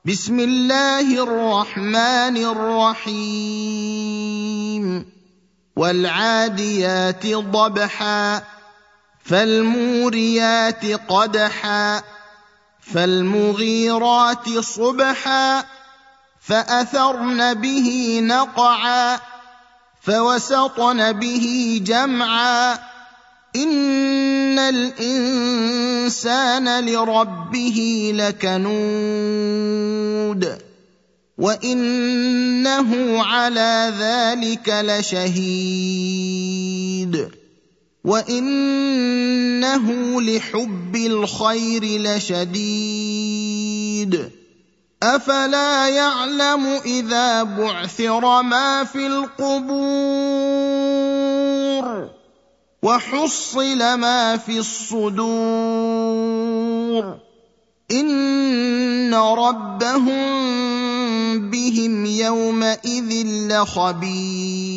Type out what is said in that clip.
بسم الله الرحمن الرحيم والعاديات ضبحا فالموريات قدحا فالمغيرات صبحا فأثرن به نقعا فوسطن به جمعا إن الإنسان لربه لكنود وإنه على ذلك لشهيد وإنه لحب الخير لشديد أفلا يعلم إذا بعثر ما في القبور وحصل ما في الصدور إن ربهم بهم يومئذ لخبير